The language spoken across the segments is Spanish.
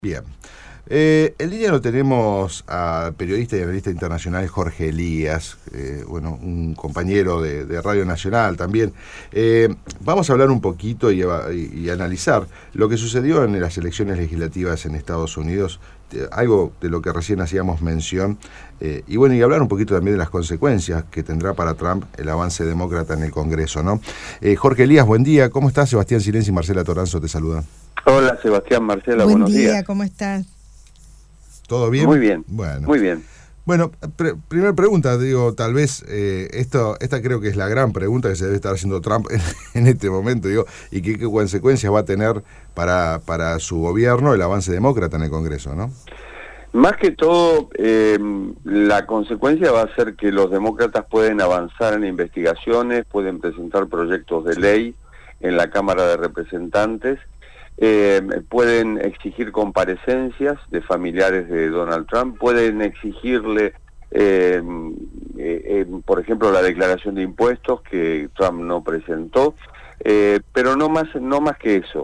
Bien. En línea lo tenemos al periodista y analista internacional Jorge Elías, un compañero de Radio Nacional también. Vamos a hablar un poquito y analizar lo que sucedió en las elecciones legislativas en Estados Unidos, algo de lo que recién hacíamos mención, y hablar un poquito también de las consecuencias que tendrá para Trump el avance demócrata en el Congreso, ¿no? Jorge Elías, buen día, ¿cómo estás? Sebastián Silenzi y Marcela Toranzo te saludan. Hola Sebastián, Marcela, Buen buenos día, días. ¿cómo estás? ¿Todo bien? Muy bien, bueno. muy bien. Bueno, primera pregunta, tal vez esta creo que es la gran pregunta que se debe estar haciendo Trump en este momento, y qué consecuencias va a tener para su gobierno el avance demócrata en el Congreso, ¿no? Más que todo, la consecuencia va a ser que los demócratas pueden avanzar en investigaciones, pueden presentar proyectos de ley en la Cámara de Representantes, pueden exigir comparecencias de familiares de Donald Trump, pueden exigirle, por ejemplo, la declaración de impuestos que Trump no presentó, pero no más que eso.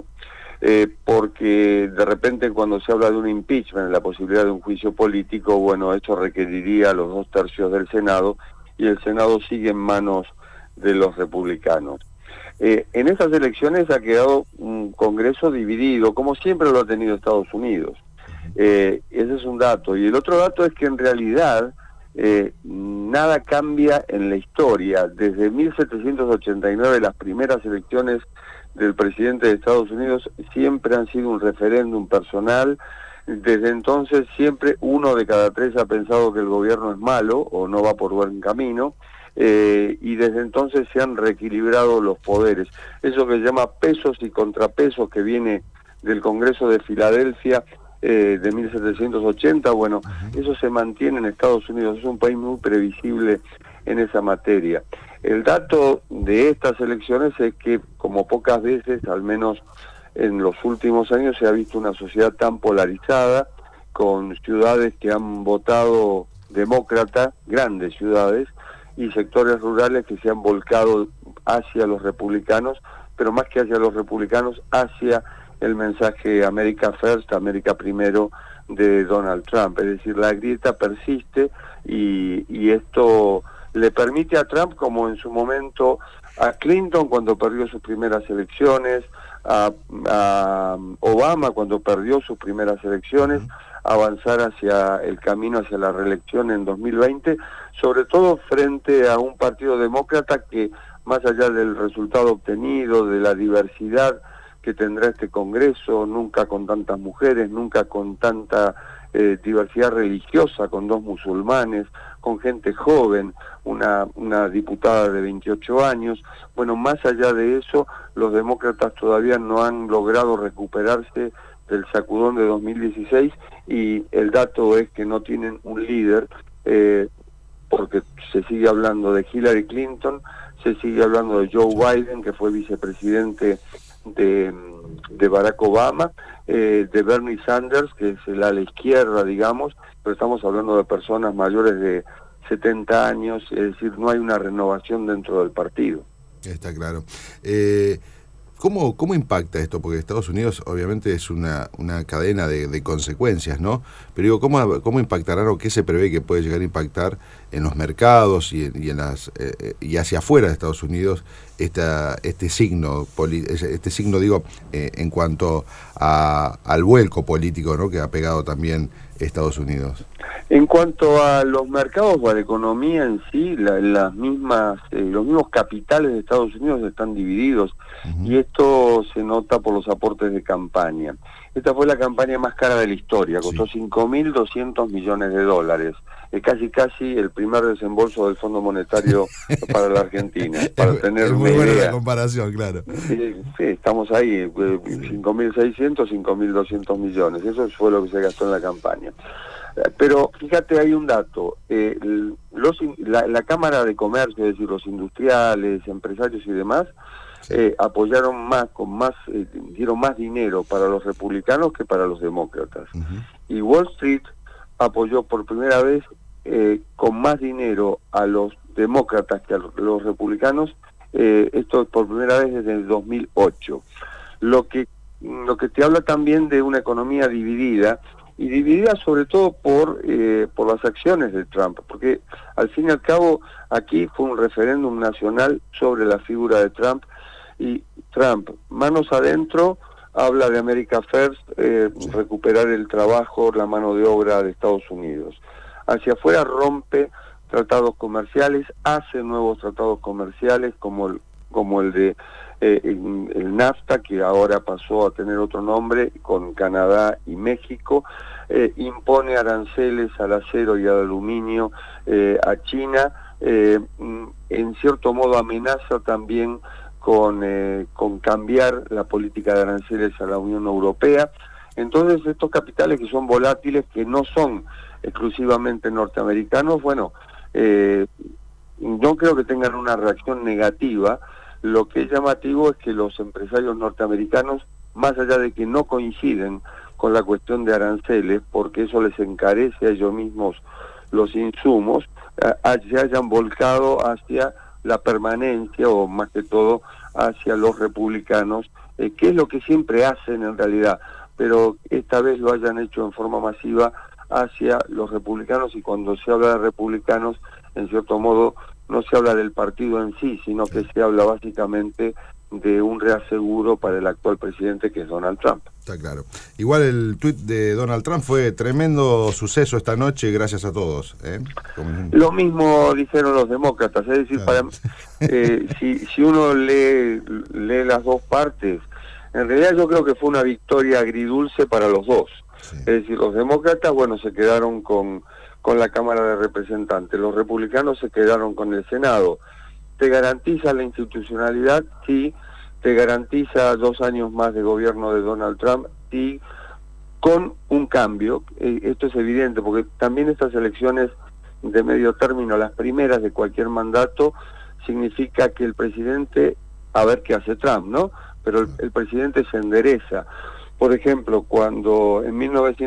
Porque de repente cuando se habla de un impeachment, la posibilidad de un juicio político, bueno, esto requeriría los 2/3 del Senado, y el Senado sigue en manos de los republicanos. En estas elecciones ha quedado un Congreso dividido, como siempre lo ha tenido Estados Unidos. Ese es un dato. Y el otro dato es que en realidad nada cambia en la historia. Desde 1789, las primeras elecciones del presidente de Estados Unidos siempre han sido un referéndum personal. Desde entonces siempre 1 de cada 3 ha pensado que el gobierno es malo o no va por buen camino, y desde entonces se han reequilibrado los poderes. Eso que se llama pesos y contrapesos, que viene del Congreso de Filadelfia de 1780, bueno, eso se mantiene en Estados Unidos. Es un país muy previsible en esa materia. El dato de estas elecciones es que, como pocas veces, al menos en los últimos años, se ha visto una sociedad tan polarizada, con ciudades que han votado demócrata, grandes ciudades, y sectores rurales que se han volcado hacia los republicanos, pero más que hacia los republicanos, hacia el mensaje America First, América Primero de Donald Trump. Es decir, la grieta persiste y esto le permite a Trump, como en su momento a Clinton cuando perdió sus primeras elecciones, a Obama cuando perdió sus primeras elecciones, avanzar hacia el camino hacia la reelección en 2020, sobre todo frente a un partido demócrata que, más allá del resultado obtenido, de la diversidad que tendrá este Congreso, nunca con tantas mujeres, nunca con tanta diversidad religiosa, con 2 musulmanes, con gente joven, una diputada de 28 años. Bueno, más allá de eso, los demócratas todavía no han logrado recuperarse del sacudón de 2016, y el dato es que no tienen un líder, porque se sigue hablando de Hillary Clinton, se sigue hablando de Joe Biden, que fue vicepresidente de Barack Obama, de Bernie Sanders, que es el ala izquierda, digamos, pero estamos hablando de personas mayores de 70 años, es decir, no hay una renovación dentro del partido. Está claro. ¿Cómo impacta esto? Porque Estados Unidos obviamente es una cadena de consecuencias, ¿no? Pero digo, ¿cómo impactará, o qué se prevé que puede llegar a impactar en los mercados y hacia afuera de Estados Unidos este signo, en cuanto al vuelco político, ¿no?, que ha pegado también Estados Unidos? En cuanto a los mercados o a la economía en sí, los mismos capitales de Estados Unidos están divididos, y esto se nota por los aportes de campaña. Esta fue la campaña más cara de la historia, costó 5.200 millones de dólares. Es casi el primer desembolso del Fondo Monetario para la Argentina, para tener muy una buena idea. la comparación, claro. Sí, estamos ahí, 5.600, 5.200 millones, eso fue lo que se gastó en la campaña. Pero fíjate, hay un dato, la Cámara de Comercio, es decir, los industriales, empresarios y demás, apoyaron dieron más dinero para los republicanos que para los demócratas. Y Wall Street apoyó por primera vez con más dinero a los demócratas que a los republicanos, esto por primera vez desde el 2008. Lo que lo que te habla también de una economía dividida, y dividida sobre todo por las acciones de Trump, porque al fin y al cabo aquí fue un referéndum nacional sobre la figura de Trump, y Trump, manos adentro, habla de America First, recuperar el trabajo, la mano de obra de Estados Unidos. Hacia afuera rompe tratados comerciales, hace nuevos tratados comerciales como el de el NAFTA, que ahora pasó a tener otro nombre, con Canadá y México, impone aranceles al acero y al aluminio a China, en cierto modo amenaza también con cambiar la política de aranceles a la Unión Europea. Entonces estos capitales que son volátiles, que no son exclusivamente norteamericanos, bueno, no creo que tengan una reacción negativa. Lo que es llamativo es que los empresarios norteamericanos, más allá de que no coinciden con la cuestión de aranceles, porque eso les encarece a ellos mismos los insumos, se hayan volcado hacia la permanencia, o más que todo hacia los republicanos, que es lo que siempre hacen en realidad, pero esta vez lo hayan hecho en forma masiva hacia los republicanos. Y cuando se habla de republicanos, en cierto modo, no se habla del partido en sí, sino que se habla básicamente de un reaseguro para el actual presidente, que es Donald Trump. Está claro. Igual el tuit de Donald Trump fue tremendo suceso esta noche, gracias a todos. Lo mismo dijeron los demócratas, es decir, claro. Si uno lee las dos partes, en realidad yo creo que fue una victoria agridulce para los dos. Sí. Es decir, los demócratas, bueno, se quedaron con la Cámara de Representantes, los republicanos se quedaron con el Senado. ¿Te garantiza la institucionalidad? Sí. ¿Te garantiza 2 años más de gobierno de Donald Trump? Sí, con un cambio. Esto es evidente, porque también estas elecciones de medio término, las primeras de cualquier mandato, significa que el presidente, a ver qué hace Trump, ¿no? Pero el presidente se endereza. Por ejemplo, cuando en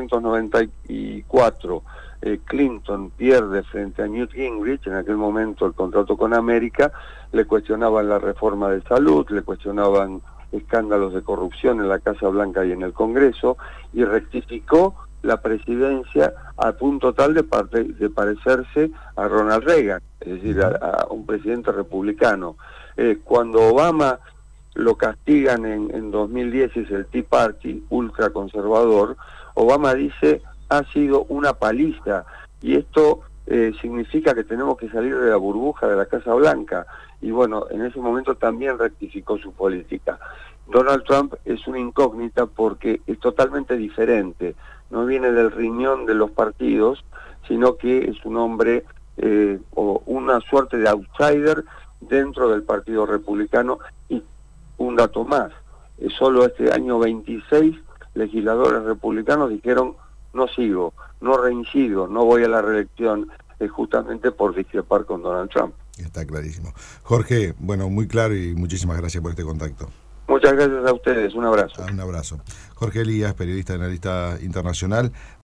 1994 Clinton pierde frente a Newt Gingrich, en aquel momento el contrato con América, le cuestionaban la reforma de salud, le cuestionaban escándalos de corrupción en la Casa Blanca y en el Congreso, y rectificó la presidencia al punto tal de parecerse a Ronald Reagan, es decir, a un presidente republicano. Cuando Obama lo castigan en 2010, es el Tea Party, ultraconservador, Obama dice: ha sido una paliza, y esto significa que tenemos que salir de la burbuja de la Casa Blanca. Y bueno, en ese momento también rectificó su política. Donald Trump es una incógnita porque es totalmente diferente, no viene del riñón de los partidos, sino que es un hombre o una suerte de outsider dentro del Partido Republicano. Y un dato más, solo este año 26 legisladores republicanos dijeron: no sigo, no reincido, no voy a la reelección, justamente por discrepar con Donald Trump. Está clarísimo. Jorge, bueno, muy claro, y muchísimas gracias por este contacto. Muchas gracias a ustedes, un abrazo. Un abrazo. Jorge Elías, periodista y analista internacional.